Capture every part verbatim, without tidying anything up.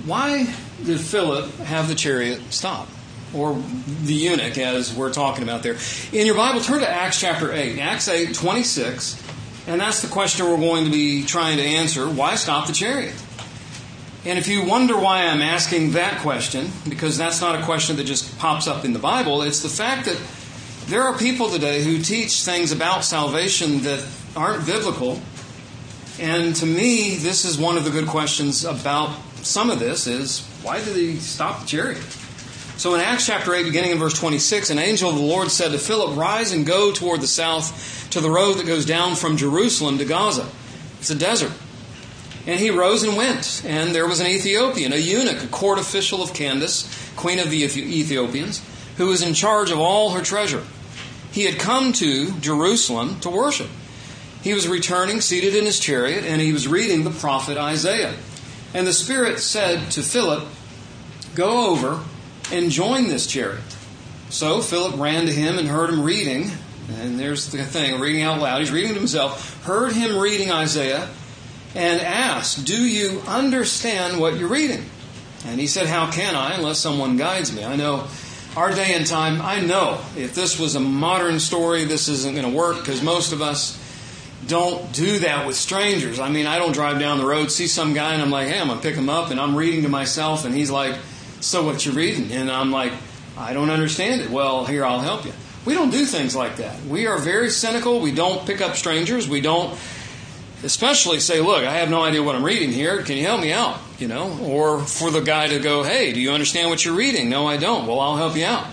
why did Philip have the chariot stop? Or the eunuch, as we're talking about there. In your Bible, turn to Acts chapter eight. Acts eight, twenty-six. And that's the question we're going to be trying to answer. Why stop the chariot? And if you wonder why I'm asking that question, because that's not a question that just pops up in the Bible, it's the fact that there are people today who teach things about salvation that aren't biblical. And to me, this is one of the good questions about some of this is, why did he stop the chariot? So in Acts chapter eight, beginning in verse twenty-six, an angel of the Lord said to Philip, "Rise and go toward the south to the road that goes down from Jerusalem to Gaza." It's a desert. And he rose and went. And there was an Ethiopian, a eunuch, a court official of Candace, queen of the Ethiopians, who was in charge of all her treasure. He had come to Jerusalem to worship. He was returning, seated in his chariot, and he was reading the prophet Isaiah. And the Spirit said to Philip, "Go over and join this chariot." So Philip ran to him and heard him reading. And there's the thing, reading out loud. He's reading to himself. Heard him reading Isaiah and asked, "Do you understand what you're reading?" And he said, "How can I unless someone guides me?" I know our day and time, I know if this was a modern story, this isn't going to work because most of us don't do that with strangers. I mean, I don't drive down the road, see some guy, and I'm like, "Hey, I'm going to pick him up," and I'm reading to myself, and he's like, "So what you reading?" And I'm like, "I don't understand it." "Well, here, I'll help you." We don't do things like that. We are very cynical. We don't pick up strangers. We don't especially say, "Look, I have no idea what I'm reading here. Can you help me out?" You know, or for the guy to go, "Hey, do you understand what you're reading?" "No, I don't." "Well, I'll help you out."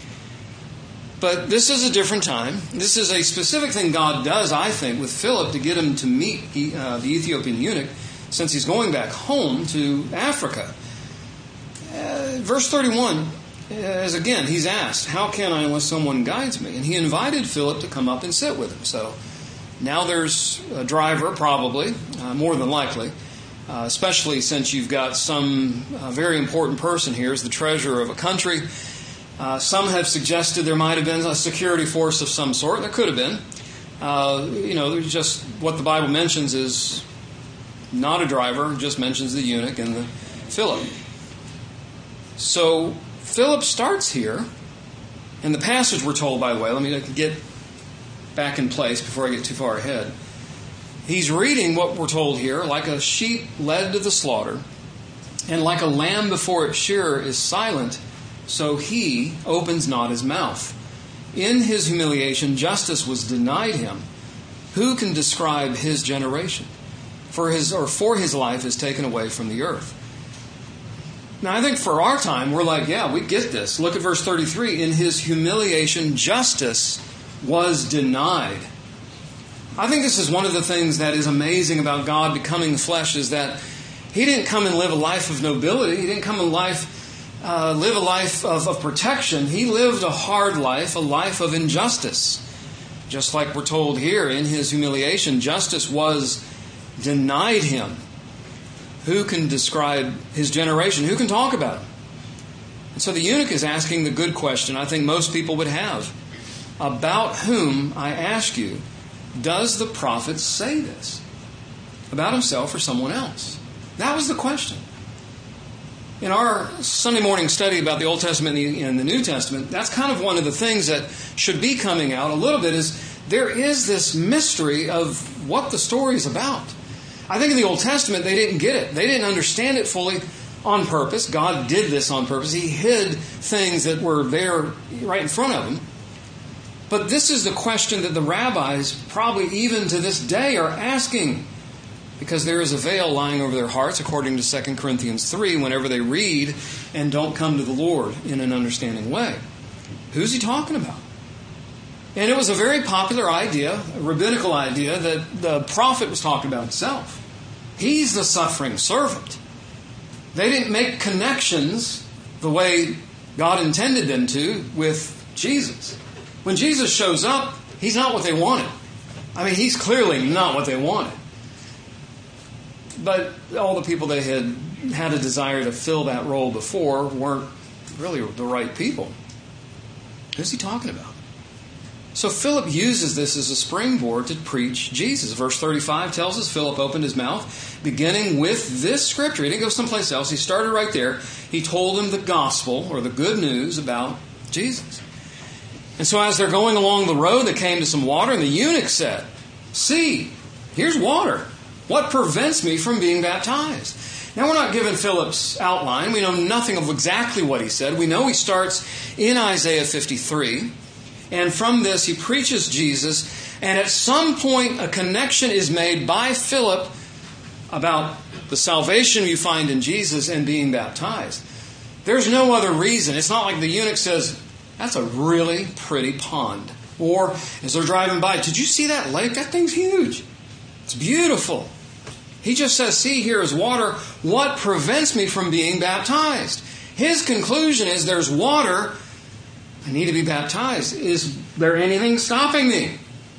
But this is a different time. This is a specific thing God does, I think, with Philip to get him to meet uh, the Ethiopian eunuch since he's going back home to Africa. Uh, verse thirty-one, as again, he's asked, "How can I unless someone guides me?" And he invited Philip to come up and sit with him. So now there's a driver, probably, uh, more than likely, uh, especially since you've got some uh, very important person here as the treasurer of a country. Uh, some have suggested there might have been a security force of some sort. There could have been. Uh, you know, there's just what the Bible mentions is not a driver, it just mentions the eunuch and the Philip. So Philip starts here, and the passage we're told, by the way, let me get back in place before I get too far ahead. He's reading what we're told here, like a sheep led to the slaughter, and like a lamb before its shearer is silent, so he opens not his mouth. In his humiliation, justice was denied him. Who can describe his generation? For his or for his life is taken away from the earth. Now, I think for our time, we're like, yeah, we get this. Look at verse thirty-three. In his humiliation, justice was denied. I think this is one of the things that is amazing about God becoming flesh is that He didn't come and live a life of nobility. He didn't come and life, uh, live a life of, of protection. He lived a hard life, a life of injustice. Just like we're told here, in his humiliation, justice was denied him. Who can describe his generation? Who can talk about him? And so the eunuch is asking the good question I think most people would have. About whom, I ask you, does the prophet say this? About himself or someone else? That was the question. In our Sunday morning study about the Old Testament and the New Testament, that's kind of one of the things that should be coming out a little bit is there is this mystery of what the story is about. I think in the Old Testament they didn't get it. They didn't understand it fully on purpose. God did this on purpose. He hid things that were there right in front of them. But this is the question that the rabbis probably even to this day are asking, because there is a veil lying over their hearts, according to Second Corinthians three, whenever they read and don't come to the Lord in an understanding way. Who's he talking about? And it was a very popular idea, a rabbinical idea, that the prophet was talking about himself. He's the suffering servant. They didn't make connections the way God intended them to with Jesus. When Jesus shows up, he's not what they wanted. I mean, he's clearly not what they wanted. But all the people they had had a desire to fill that role before weren't really the right people. Who's he talking about? So Philip uses this as a springboard to preach Jesus. Verse thirty-five tells us Philip opened his mouth, beginning with this scripture. He didn't go someplace else. He started right there. He told him the gospel, or the good news about Jesus. And so as they're going along the road, they came to some water, and the eunuch said, "See, here's water. What prevents me from being baptized?" Now, we're not given Philip's outline. We know nothing of exactly what he said. We know he starts in Isaiah fifty-three. And from this, he preaches Jesus. And at some point, a connection is made by Philip about the salvation you find in Jesus and being baptized. There's no other reason. It's not like the eunuch says, "That's a really pretty pond." Or, as they're driving by, "Did you see that lake? That thing's huge. It's beautiful." He just says, "See, here is water. What prevents me from being baptized?" His conclusion is there's water. I need to be baptized. Is there anything stopping me?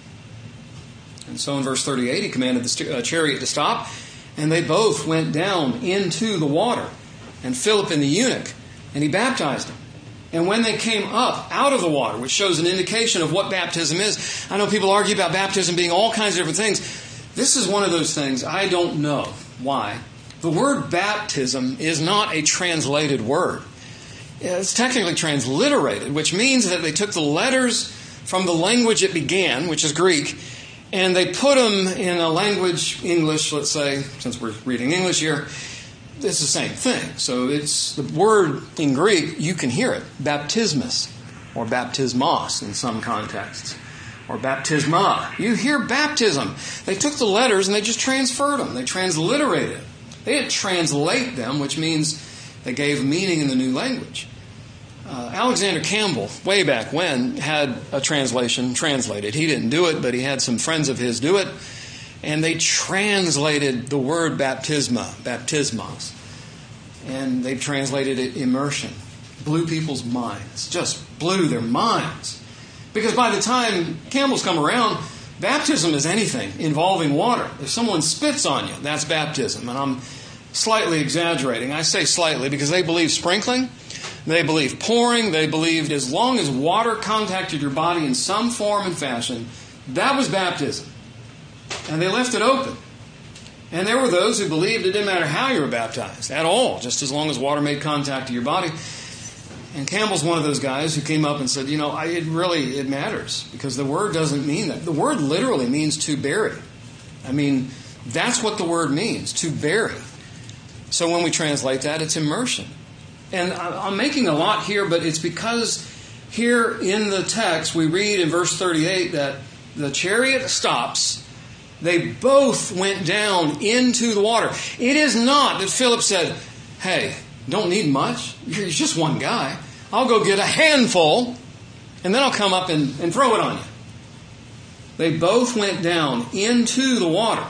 And so in verse thirty-eight, he commanded the chariot to stop, and they both went down into the water, and Philip and the eunuch, and he baptized him. And when they came up out of the water, which shows an indication of what baptism is, I know people argue about baptism being all kinds of different things. This is one of those things I don't know why. The word baptism is not a translated word. It's technically transliterated, which means that they took the letters from the language it began, which is Greek, and they put them in a language, English, let's say, since we're reading English here. It's the same thing. So it's the word in Greek, you can hear it, baptismus, or baptismos in some contexts, or baptisma. You hear baptism. They took the letters and they just transferred them. They transliterated it. They didn't translate them, which means they gave meaning in the new language. Uh, Alexander Campbell, way back when, had a translation translated. He didn't do it, but he had some friends of his do it. And they translated the word baptisma, baptismos. And they translated it immersion. Blew people's minds. Just blew their minds. Because by the time Campbell's come around, baptism is anything involving water. If someone spits on you, that's baptism. And I'm slightly exaggerating. I say slightly because they believe sprinkling. They believe pouring. They believed as long as water contacted your body in some form and fashion, that was baptism. And they left it open. And there were those who believed it didn't matter how you were baptized at all, just as long as water made contact to your body. And Campbell's one of those guys who came up and said, you know, I, it really, it matters because the word doesn't mean that. The word literally means to bury. I mean, that's what the word means, to bury. So when we translate that, it's immersion. And I'm making a lot here, but it's because here in the text we read in verse thirty-eight that the chariot stops. They both went down into the water. It is not that Philip said, "Hey, don't need much. You're just one guy. I'll go get a handful, and then I'll come up and, and throw it on you." They both went down into the water.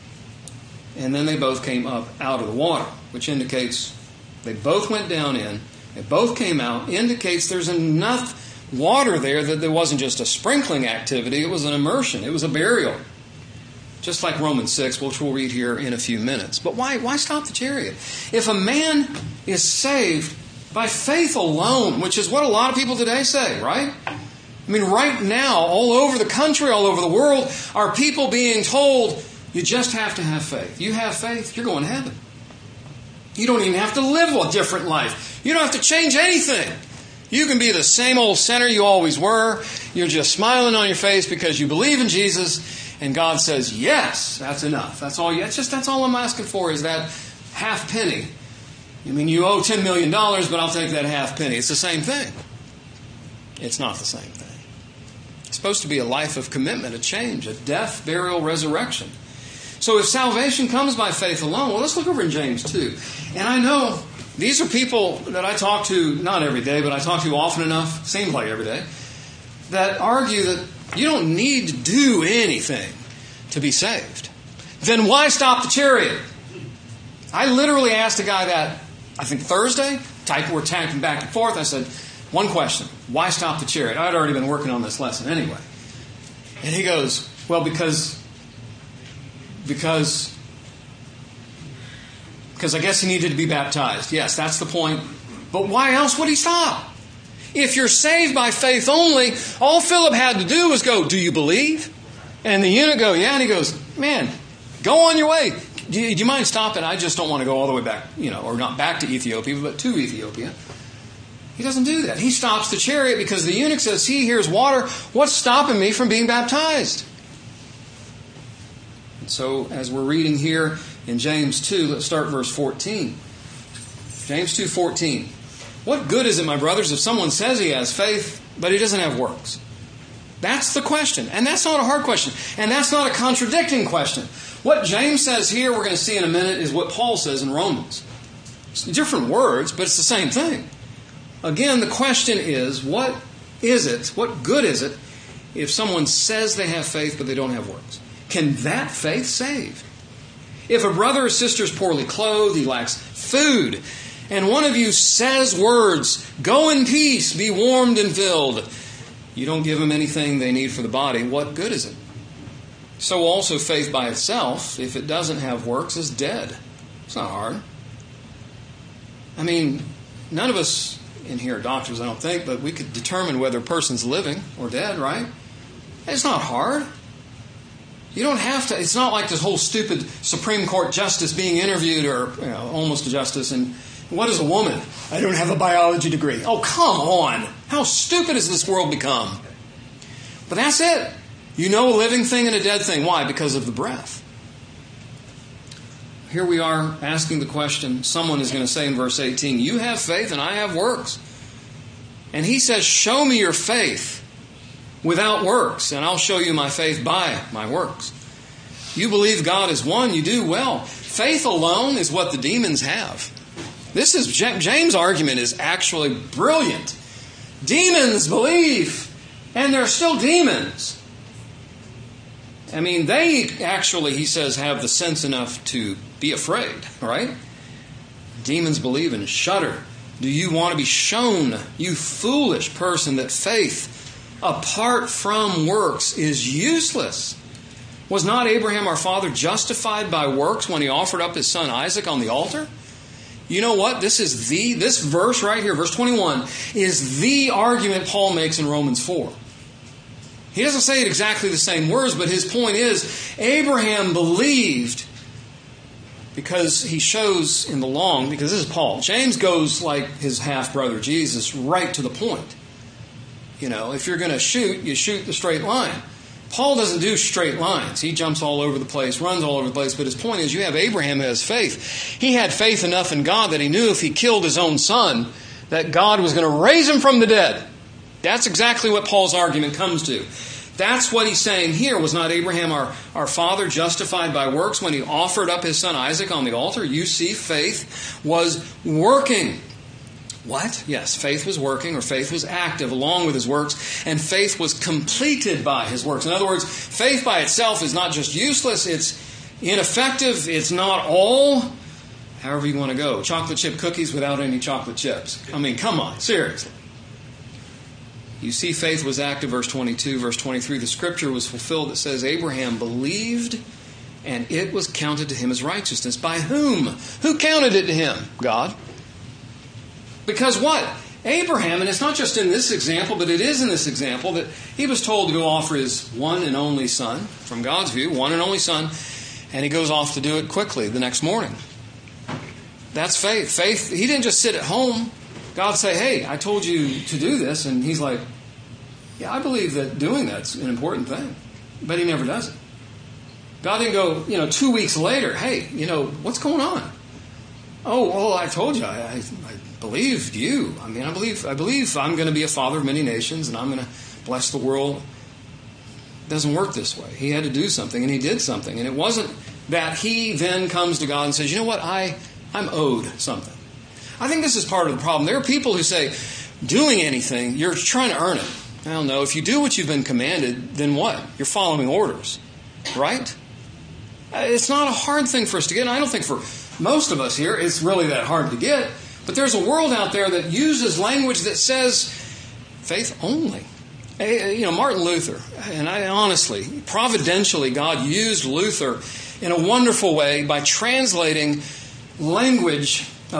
And then they both came up out of the water, which indicates they both went down in. They both came out. Indicates there's enough water there that there wasn't just a sprinkling activity. It was an immersion. It was a burial. Just like Romans six, which we'll read here in a few minutes. But why, why stop the chariot? If a man is saved by faith alone, which is what a lot of people today say, right? I mean, right now, all over the country, all over the world, are people being told, you just have to have faith. You have faith, you're going to heaven. You don't even have to live a different life. You don't have to change anything. You can be the same old sinner you always were. You're just smiling on your face because you believe in Jesus. And God says, yes, that's enough. That's all. You, that's just that's all I'm asking for is that half penny. I mean, you owe ten million dollars, but I'll take that half penny. It's the same thing. It's not the same thing. It's supposed to be a life of commitment, a change, a death, burial, resurrection. So if salvation comes by faith alone, well, let's look over in James two. And I know these are people that I talk to, not every day, but I talk to often enough, seems like every day, that argue that you don't need to do anything to be saved. Then why stop the chariot? I literally asked a guy that, I think Thursday, type, we're tagging back and forth. I said, one question, why stop the chariot? I'd already been working on this lesson anyway. And he goes, well, because, because, because I guess he needed to be baptized. Yes, that's the point. But why else would he stop? If you're saved by faith only, all Philip had to do was go, do you believe? And the eunuch go, yeah. And he goes, man, go on your way. Do you, do you mind stopping? I just don't want to go all the way back, you know, or not back to Ethiopia, but to Ethiopia. He doesn't do that. He stops the chariot because the eunuch says, see, here's water. What's stopping me from being baptized? And so, as we're reading here in James two, let's start verse fourteen. James two fourteen. What good is it, my brothers, if someone says he has faith, but he doesn't have works? That's the question. And that's not a hard question. And that's not a contradicting question. What James says here, we're going to see in a minute, is what Paul says in Romans. It's different words, but it's the same thing. Again, the question is, what is it, what good is it, if someone says they have faith, but they don't have works? Can that faith save? If a brother or sister is poorly clothed, he lacks food, and one of you says words, go in peace, be warmed and filled, you don't give them anything they need for the body, what good is it? So also faith by itself, if it doesn't have works, is dead. It's not hard. I mean, none of us in here are doctors, I don't think, but we could determine whether a person's living or dead, right? It's not hard. You don't have to, it's not like this whole stupid Supreme Court justice being interviewed, or you know, almost a justice, and what is a woman? I don't have a biology degree. Oh, come on. How stupid has this world become? But that's it. You know a living thing and a dead thing. Why? Because of the breath. Here we are asking the question, someone is going to say in verse eighteen, you have faith and I have works. And he says, show me your faith without works, and I'll show you my faith by my works. You believe God is one, you do well. Faith alone is what the demons have. This is James' argument is actually brilliant. Demons believe, and they're still demons. I mean, they actually, he says, have the sense enough to be afraid, right? Demons believe and shudder. Do you want to be shown, you foolish person, that faith apart from works is useless? Was not Abraham our father justified by works when he offered up his son Isaac on the altar? You know what? This is the, this verse right here, verse twenty-one, is the argument Paul makes in Romans four. He doesn't say it exactly the same words, but his point is, Abraham believed because he shows in the long, because this is Paul. James goes like his half-brother Jesus, right to the point. You know, if you're going to shoot, you shoot the straight line. Paul doesn't do straight lines. He jumps all over the place, runs all over the place. But his point is, you have Abraham who has faith. He had faith enough in God that he knew if he killed his own son, that God was going to raise him from the dead. That's exactly what Paul's argument comes to. That's what he's saying here. Was not Abraham our, our father justified by works when he offered up his son Isaac on the altar? You see, faith was working. What? Yes, faith was working, or faith was active along with his works, and faith was completed by his works. In other words, faith by itself is not just useless, it's ineffective, it's not all, however you want to go. Chocolate chip cookies without any chocolate chips. I mean, come on, seriously. You see, faith was active, verse twenty-two, verse twenty-three. The scripture was fulfilled that says, Abraham believed, and it was counted to him as righteousness. By whom? Who counted it to him? God. Because what? Abraham, and it's not just in this example, but it is in this example, that he was told to go offer his one and only son, from God's view, one and only son, and he goes off to do it quickly the next morning. That's faith. Faith, he didn't just sit at home. God say, hey, I told you to do this, and he's like, yeah, I believe that doing that's an important thing. But he never does it. God didn't go, you know, two weeks later, hey, you know, what's going on? Oh, well, I told you, I, I, I believed you. I mean, I believe I believe I'm going to be a father of many nations, and I'm going to bless the world. It doesn't work this way. He had to do something, and he did something. And it wasn't that he then comes to God and says, you know what, I, I'm owed something. I think this is part of the problem. There are people who say, doing anything, you're trying to earn it. I don't know. If you do what you've been commanded, then what? You're following orders, right? It's not a hard thing for us to get. And I don't think for most of us here it's really that hard to get. But there's a world out there that uses language that says faith only. You know, Martin Luther, and I honestly, providentially, God used Luther in a wonderful way by translating language of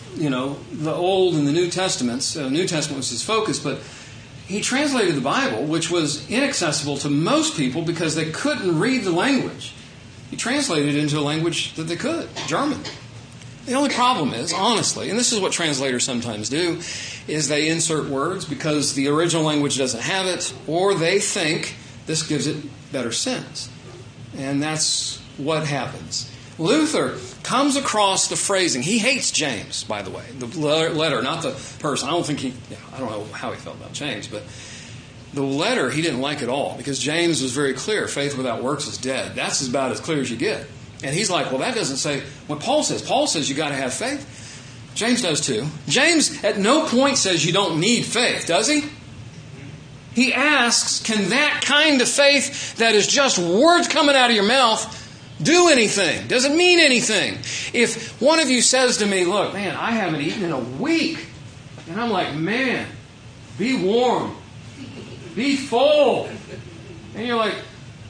you know, the Old and the New Testaments. Uh, New Testament was his focus, but he translated the Bible, which was inaccessible to most people because they couldn't read the language. He translated it into a language that they could, German. The only problem is, honestly, and this is what translators sometimes do, is they insert words because the original language doesn't have it, or they think this gives it better sense. And that's what happens. Luther comes across the phrasing. He hates James, by the way. The letter, not the person. I don't think he, yeah, I don't know how he felt about James, but the letter he didn't like at all because James was very clear. Faith without works is dead. That's about as clear as you get. And he's like, well, that doesn't say what Paul says. Paul says you got to have faith. James does too. James at no point says you don't need faith, does he? He asks, can that kind of faith that is just words coming out of your mouth do anything? Does it mean anything? If one of you says to me, look, man, I haven't eaten in a week. And I'm like, man, be warm. Be full. And you're like,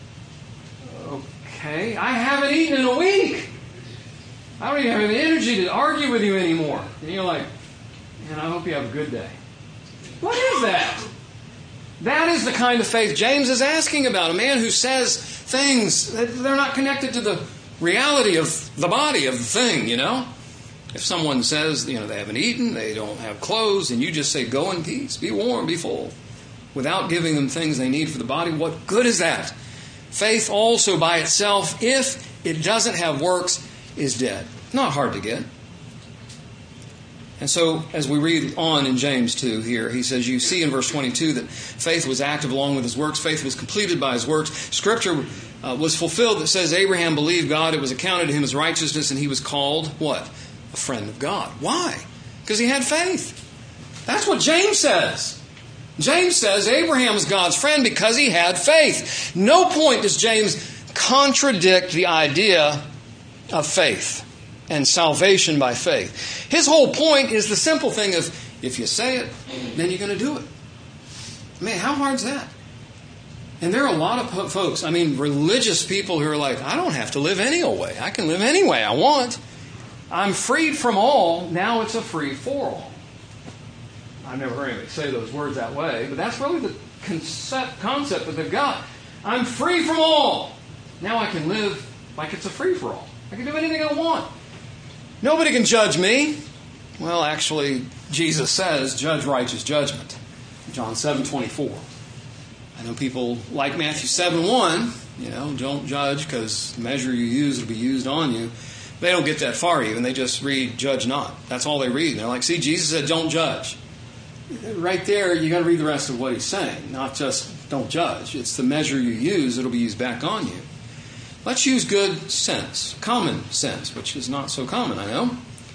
okay, I haven't eaten in a week. I don't even have the energy to argue with you anymore. And you're like, man, I hope you have a good day. What is that? That is the kind of faith James is asking about. A man who says things that they're not connected to the reality of the body of the thing, you know. If someone says, you know, they haven't eaten, they don't have clothes, and you just say, go in peace, be warm, be full, without giving them things they need for the body, what good is that? Faith also by itself, if it doesn't have works, is dead. Not hard to get. And so, as we read on in James two here, he says, you see in verse twenty-two that faith was active along with his works. Faith was completed by his works. Scripture uh, was fulfilled that says Abraham believed God. It was accounted to him as righteousness, and he was called, what? A friend of God. Why? Because he had faith. That's what James says. James says Abraham was God's friend because he had faith. No point does James contradict the idea of faith and salvation by faith. His whole point is the simple thing of, if you say it, then you're going to do it. Man, how hard is that? And there are a lot of folks, I mean, religious people who are like, I don't have to live any old way. I can live any way I want. I'm freed from all. Now it's a free for all. I've never heard anybody say those words that way, but that's really the concept, concept that they've got. I'm free from all. Now I can live like it's a free-for-all. I can do anything I want. Nobody can judge me. Well, actually, Jesus says, judge righteous judgment. John seven twenty-four. I know people like Matthew seven one, you know, don't judge because the measure you use will be used on you. They don't get that far even. They just read, judge not. That's all they read. And they're like, see, Jesus said, don't judge. Right there, you got to read the rest of what he's saying, not just don't judge. It's the measure you use, it'll be used back on you. Let's use good sense, common sense, which is not so common, I know.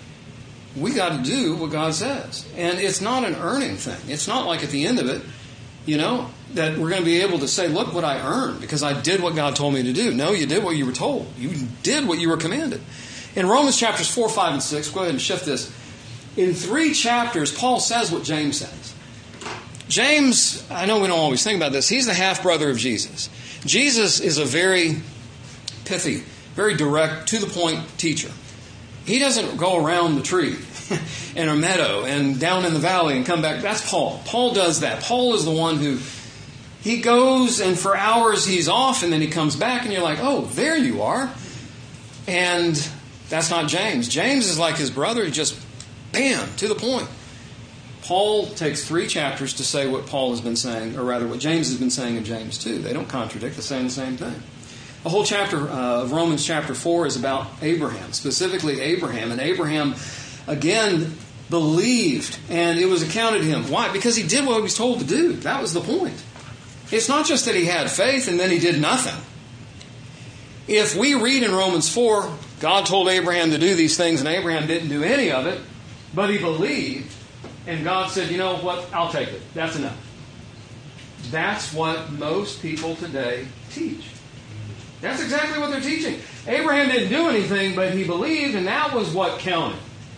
We got to do what God says. And it's not an earning thing. It's not like at the end of it, you know, that we're going to be able to say, look what I earned because I did what God told me to do. No, you did what you were told. You did what you were commanded. In Romans chapters four, five, and six, go ahead and shift this. In three chapters, Paul says what James says. James, I know we don't always think about this, he's the half-brother of Jesus. Jesus is a very pithy, very direct, to-the-point teacher. He doesn't go around the tree in a meadow and down in the valley and come back. That's Paul. Paul does that. Paul is the one who, he goes and for hours he's off and then he comes back and you're like, oh, there you are. And that's not James. James is like his brother. He just, bam, to the point. Paul takes three chapters to say what Paul has been saying, or rather what James has been saying in James two. They don't contradict. They're saying the same thing. The whole chapter uh, of Romans chapter four is about Abraham, specifically Abraham. And Abraham, again, believed, and it was accounted to him. Why? Because he did what he was told to do. That was the point. It's not just that he had faith and then he did nothing. If we read in Romans four, God told Abraham to do these things and Abraham didn't do any of it, but he believed, and God said, you know what, I'll take it. That's enough. That's what most people today teach. That's exactly what they're teaching. Abraham didn't do anything, but he believed, and that was what counted.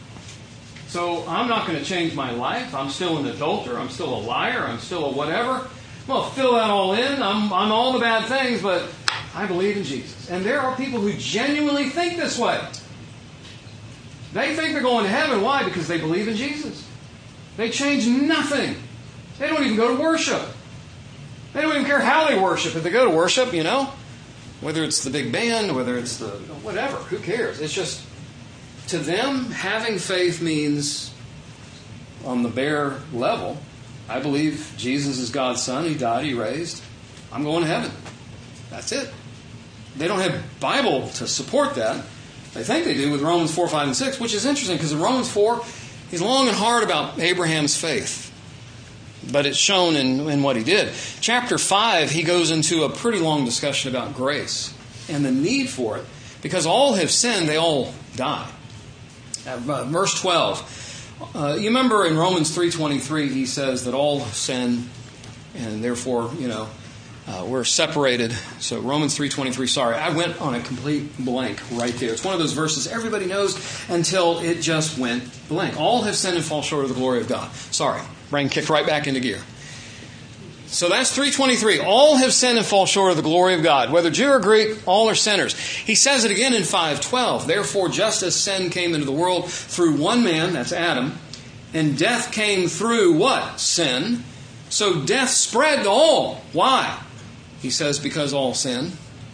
So I'm not going to change my life. I'm still an adulterer. I'm still a liar. I'm still a whatever. Well, fill that all in. I'm, I'm all the bad things, but I believe in Jesus. And there are people who genuinely think this way. They think they're going to heaven. Why? Because they believe in Jesus. They change nothing. They don't even go to worship. They don't even care how they worship. If they go to worship, you know, whether it's the big band, whether it's the whatever, who cares? It's just, to them, having faith means, on the bare level, I believe Jesus is God's Son. He died, He raised. I'm going to heaven. That's it. They don't have Bible to support that. They think they do with Romans four, five, and six, which is interesting because in Romans four, he's long and hard about Abraham's faith. But it's shown in, in what he did. Chapter five, he goes into a pretty long discussion about grace and the need for it. Because all have sinned, they all die. Uh, verse twelve. Uh, you remember in Romans three twenty-three, he says that all sin and therefore, you know, uh, we're separated. So Romans three twenty-three, sorry, I went on a complete blank right there. It's one of those verses everybody knows until it just went blank. All have sinned and fall short of the glory of God. Sorry. Brain kicked right back into gear. So that's three twenty-three. All have sinned and fall short of the glory of God. Whether Jew or Greek, all are sinners. He says it again in five twelve. Therefore, just as sin came into the world through one man, that's Adam, and death came through what? Sin. So death spread to all. Why? He says, because all sin.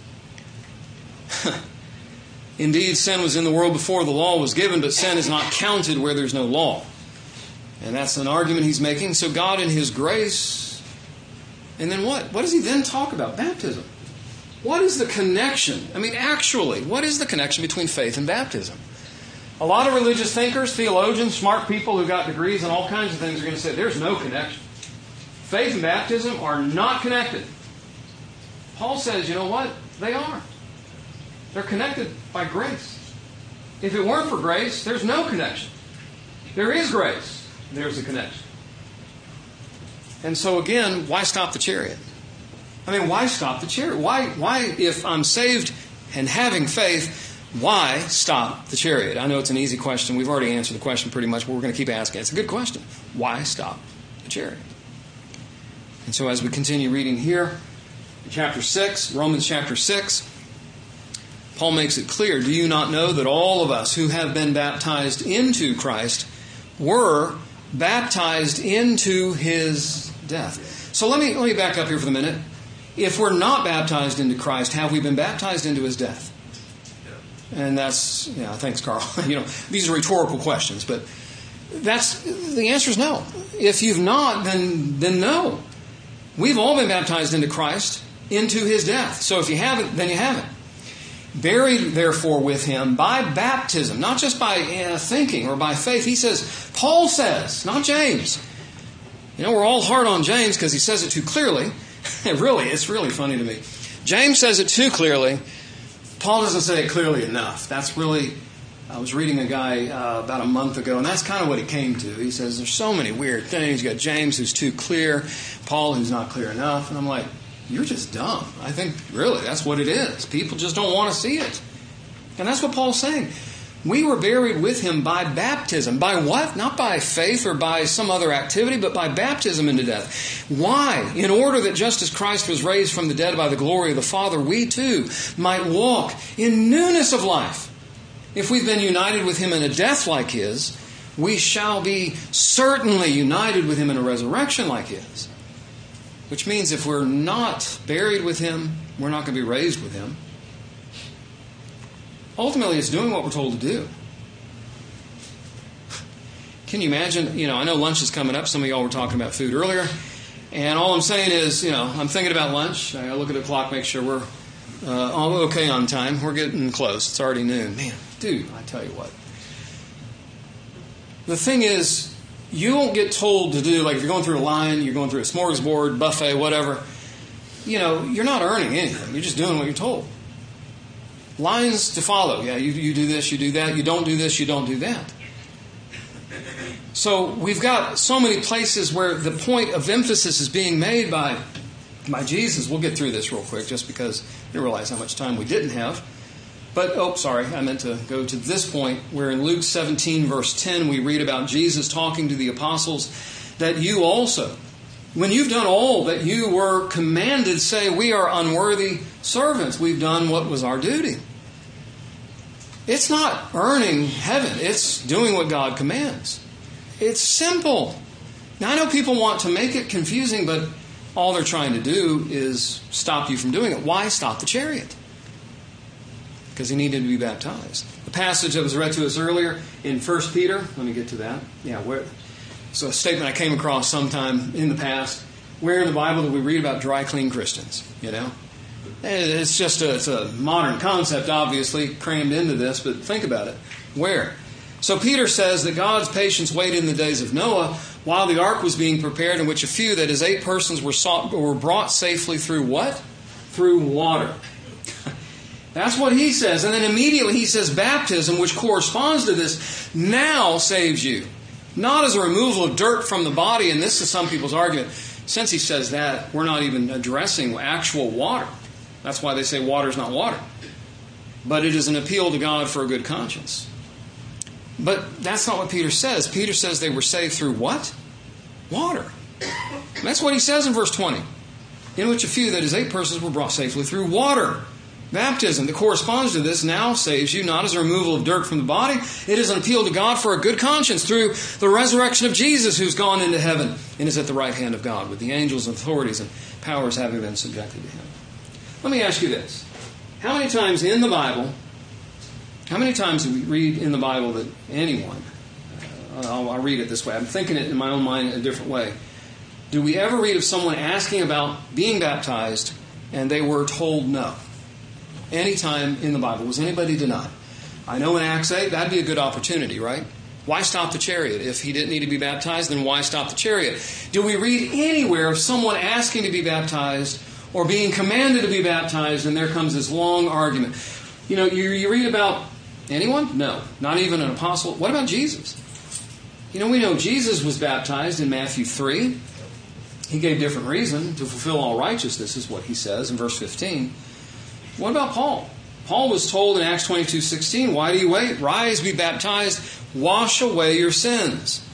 Indeed, sin was in the world before the law was given, but sin is not counted where there's no law. And that's an argument he's making. So God in His grace. And then what? What does he then talk about? Baptism. What is the connection? I mean, actually, what is the connection between faith and baptism? A lot of religious thinkers, theologians, smart people who got degrees and all kinds of things are going to say there's no connection. Faith and baptism are not connected. Paul says, you know what? They are. They're connected by grace. If it weren't for grace, there's no connection. There is grace. There's a connection. And so again, why stop the chariot? I mean, why stop the chariot? Why, why, if I'm saved and having faith, why stop the chariot? I know it's an easy question. We've already answered the question pretty much, but we're going to keep asking. It's a good question. Why stop the chariot? And so as we continue reading here, in chapter six, Romans chapter six, Paul makes it clear, do you not know that all of us who have been baptized into Christ were baptized into His death? So let me let me back up here for a minute. If we're not baptized into Christ, have we been baptized into His death? And that's, yeah, thanks, Carl. You know, these are rhetorical questions, but that's the answer is no. If you've not, then then no. We've all been baptized into Christ, into His death. So if you haven't, then you haven't. Buried, therefore, with Him by baptism, not just by uh, thinking or by faith. He says, Paul says, not James. You know, we're all hard on James because he says it too clearly. Really, it's really funny to me. James says it too clearly. Paul doesn't say it clearly enough. That's really, I was reading a guy uh, about a month ago, and that's kind of what he came to. He says, there's so many weird things. You got James who's too clear, Paul who's not clear enough. And I'm like, you're just dumb. I think, really, that's what it is. People just don't want to see it. And that's what Paul's saying. We were buried with Him by baptism. By what? Not by faith or by some other activity, but by baptism into death. Why? In order that just as Christ was raised from the dead by the glory of the Father, we too might walk in newness of life. If we've been united with Him in a death like His, we shall be certainly united with Him in a resurrection like His. Which means if we're not buried with Him, we're not going to be raised with Him. Ultimately, it's doing what we're told to do. Can you imagine? You know, I know lunch is coming up. Some of y'all were talking about food earlier. And all I'm saying is, you know, I'm thinking about lunch. I look at the clock, make sure we're uh, all okay on time. We're getting close. It's already noon. Man, dude, I tell you what. The thing is, you won't get told to do, like if you're going through a line, you're going through a smorgasbord, buffet, whatever, you know, you're not earning anything. You're just doing what you're told. Lines to follow. Yeah, you, you do this, you do that. You don't do this, you don't do that. So we've got so many places where the point of emphasis is being made by, by Jesus. We'll get through this real quick just because you realize how much time we didn't have. But, oh, sorry, I meant to go to this point where in Luke seventeen, verse ten, we read about Jesus talking to the apostles that you also, when you've done all that you were commanded, say, we are unworthy servants. We've done what was our duty. It's not earning heaven. It's doing what God commands. It's simple. Now, I know people want to make it confusing, but all they're trying to do is stop you from doing it. Why stop the chariot? Because he needed to be baptized. The passage that was read to us earlier in First Peter, let me get to that. Yeah, where, so a statement I came across sometime in the past. Where in the Bible do we read about dry, clean Christians? You know? It's just a, it's a modern concept, obviously, crammed into this, but think about it. Where? So Peter says that God's patience waited in the days of Noah while the ark was being prepared, in which a few, that is eight persons, were, sought, were brought safely through what? Through water. That's what he says. And then immediately he says baptism, which corresponds to this, now saves you. Not as a removal of dirt from the body, and this is some people's argument. Since he says that, we're not even addressing actual water. That's why they say water is not water. But it is an appeal to God for a good conscience. But that's not what Peter says. Peter says they were saved through what? Water. And that's what he says in verse twenty. In which a few, that is eight persons, were brought safely through water. Baptism that corresponds to this now saves you, not as a removal of dirt from the body. It is an appeal to God for a good conscience through the resurrection of Jesus, who's gone into heaven and is at the right hand of God, with the angels and authorities and powers having been subjected to him. Let me ask you this. How many times in the Bible, how many times do we read in the Bible that anyone, uh, I'll, I'll read it this way, I'm thinking it in my own mind in a different way. Do we ever read of someone asking about being baptized and they were told no? Any time in the Bible. Was anybody denied? I know in Acts eight, that'd be a good opportunity, right? Why stop the chariot? If he didn't need to be baptized, then why stop the chariot? Do we read anywhere of someone asking to be baptized or being commanded to be baptized, and there comes this long argument? You know, you, you read about anyone? No. Not even an apostle. What about Jesus? You know, we know Jesus was baptized in Matthew three. He gave different reason. To fulfill all righteousness is what he says in verse fifteen. What about Paul? Paul was told in Acts twenty-two sixteen, why do you wait? Rise, be baptized, wash away your sins.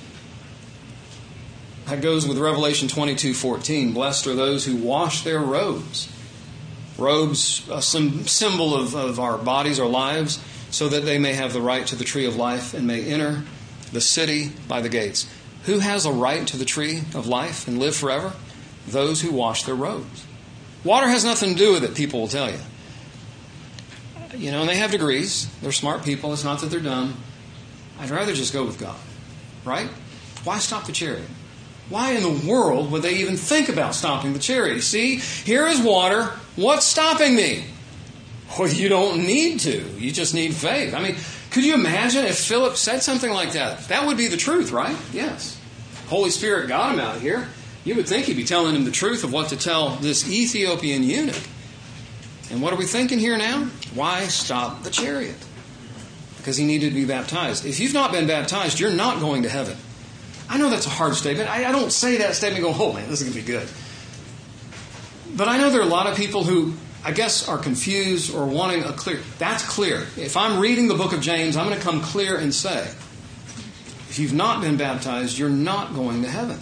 That goes with Revelation twenty-two fourteen. Blessed are those who wash their robes. Robes, a symbol of, of our bodies, our lives, so that they may have the right to the tree of life and may enter the city by the gates. Who has a right to the tree of life and live forever? Those who wash their robes. Water has nothing to do with it, people will tell you. You know, and they have degrees. They're smart people. It's not that they're dumb. I'd rather just go with God. Right? Why stop the chariot? Why in the world would they even think about stopping the chariot? See, here is water. What's stopping me? Well, you don't need to. You just need faith. I mean, could you imagine if Philip said something like that? That would be the truth, right? Yes. Holy Spirit got him out of here. You would think he'd be telling him the truth of what to tell this Ethiopian eunuch. And what are we thinking here now? Why stop the chariot? Because he needed to be baptized. If you've not been baptized, you're not going to heaven. I know that's a hard statement. I, I don't say that statement and go, oh man, this is going to be good. But I know there are a lot of people who, I guess, are confused or wanting a clear. That's clear. If I'm reading the book of James, I'm going to come clear and say, if you've not been baptized, you're not going to heaven.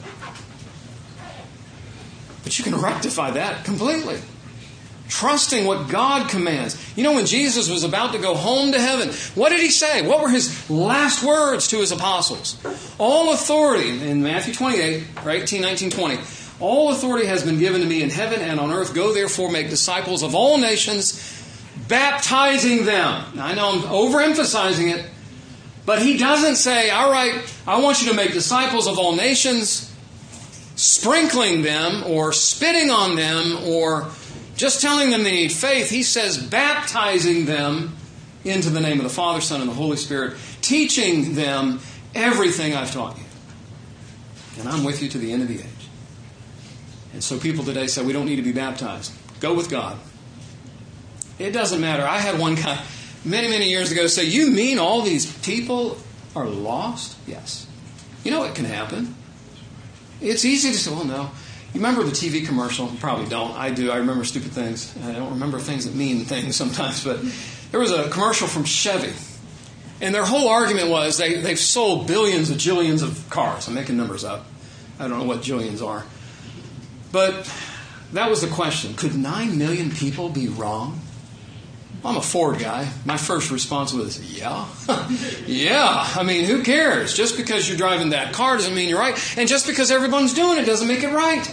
But you can rectify that completely. Trusting what God commands. You know, when Jesus was about to go home to heaven, what did he say? What were his last words to his apostles? All authority, in Matthew twenty-eight, or eighteen, nineteen, twenty, all authority has been given to me in heaven and on earth. Go therefore make disciples of all nations, baptizing them. Now, I know I'm overemphasizing it, but he doesn't say, all right, I want you to make disciples of all nations, sprinkling them or spitting on them or just telling them they need faith. He says baptizing them into the name of the Father, Son, and the Holy Spirit, teaching them everything I've taught you. And I'm with you to the end of the age. And so people today say we don't need to be baptized. Go with God. It doesn't matter. I had one guy many, many years ago say, you mean all these people are lost? Yes. You know it can happen. It's easy to say, well, no. You remember the T V commercial? You probably don't. I do. I remember stupid things. I don't remember things that mean things sometimes. But there was a commercial from Chevy. And their whole argument was they, they've sold billions of jillions of cars. I'm making numbers up. I don't know what jillions are. But that was the question. Could nine million people be wrong? I'm a Ford guy. My first response was, yeah. yeah. I mean, who cares? Just because you're driving that car doesn't mean you're right. And just because everyone's doing it doesn't make it right.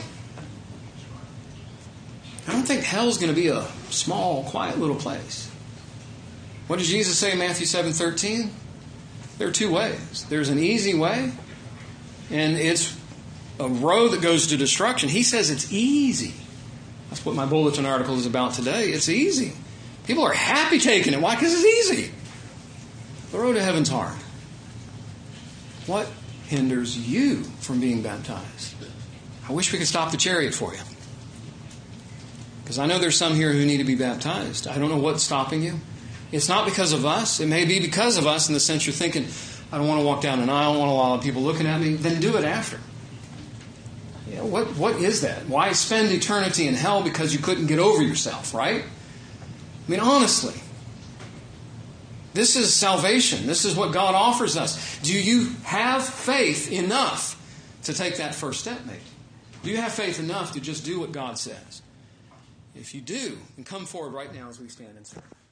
I don't think hell's going to be a small, quiet little place. What did Jesus say in Matthew seven thirteen? There are two ways. There's an easy way, and it's a road that goes to destruction. He says it's easy. That's what my bulletin article is about today. It's easy. People are happy taking it. Why? Because it's easy. The road to heaven's hard. What hinders you from being baptized? I wish we could stop the chariot for you. Because I know there's some here who need to be baptized. I don't know what's stopping you. It's not because of us. It may be because of us in the sense you're thinking, I don't want to walk down an aisle. I don't want a lot of people looking at me. Then do it after. You know, what, what is that? Why spend eternity in hell because you couldn't get over yourself, right? I mean, honestly, this is salvation. This is what God offers us. Do you have faith enough to take that first step, mate? Do you have faith enough to just do what God says? If you do, then come forward right now as we stand and sing.